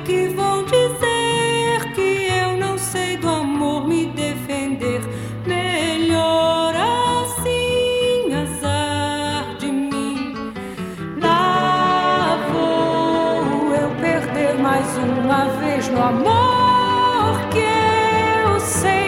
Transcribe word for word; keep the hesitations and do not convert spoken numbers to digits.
que vão dizer que eu não sei do amor me defender. Melhor assim, azar de mim. Lá vou eu perder mais uma vez no amor que eu sei